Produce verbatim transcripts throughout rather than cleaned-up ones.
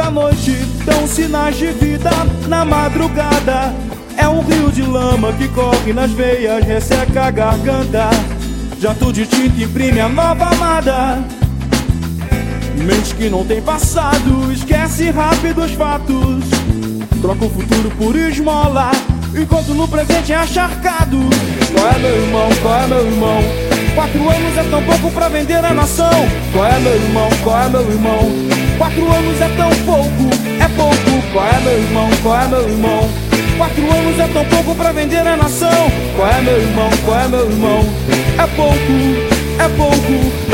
da noite dão sinais de vida na madrugada. É um rio de lama que corre nas veias, resseca a garganta. Jato de tinta imprime a nova amada. Mente que não tem passado, esquece rápido os fatos. Troca o futuro por esmola, enquanto no presente é acharcado. Qual é, meu irmão? Qual é, meu irmão? Quatro anos é tão pouco pra vender a nação. Qual é, meu irmão? Qual é, meu irmão? Quatro anos é tão pouco, é pouco. Qual é, meu irmão? Qual é, meu irmão? Quatro anos é tão pouco pra vender a nação. Qual é, meu irmão? Qual é, meu irmão? É pouco, é pouco.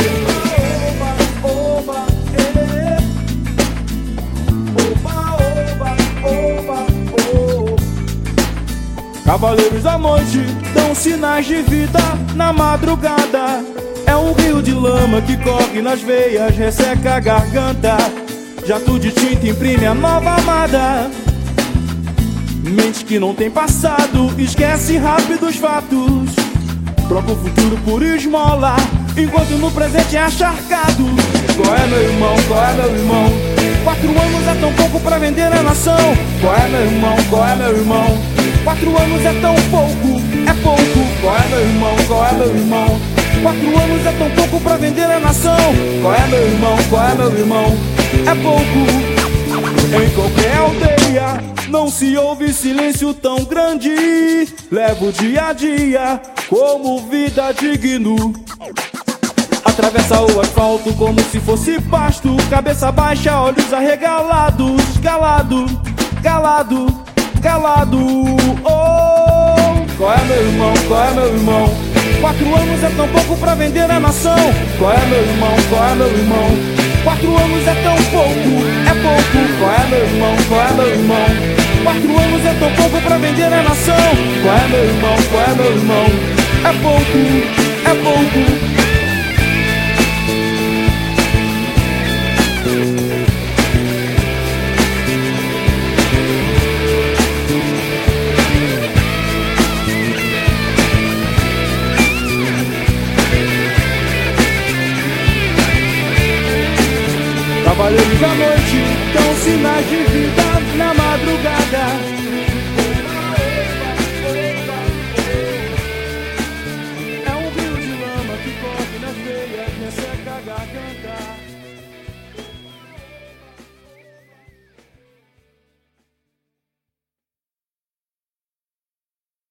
Cavaleiros da noite dão sinais de vida na madrugada. É um rio de lama que corre nas veias, resseca a garganta. Jato de tinta imprime a nova amada. Mente que não tem passado, esquece rápido os fatos. Troca o futuro por esmola, enquanto no presente é acharcado. Qual é, meu irmão? Qual é, meu irmão? Quatro anos é tão pouco pra vender a nação. Qual é, meu irmão? Qual é, meu irmão? Quatro anos é tão pouco, é pouco. Qual é, meu irmão? Qual é, meu irmão? Quatro anos é tão pouco pra vender a nação. Qual é, meu irmão? Qual é, meu irmão? É pouco. Em qualquer aldeia não se ouve silêncio tão grande. Levo o dia a dia como vida digno. Atravessa o asfalto como se fosse pasto. Cabeça baixa, olhos arregalados. Calado, calado, calado. Oh, qual é, meu irmão? Qual é, meu irmão? Quatro anos é tão pouco pra vender a nação. Qual é, meu irmão? Qual é, meu irmão? Quatro anos é tão pouco, é pouco. Qual é, meu irmão? Qual é, meu irmão? Quatro anos é tão pouco pra vender a nação. Qual é, meu irmão? Qual é, meu irmão? É pouco, é pouco. Cavaleiros da noite dão sinais de vida na madrugada.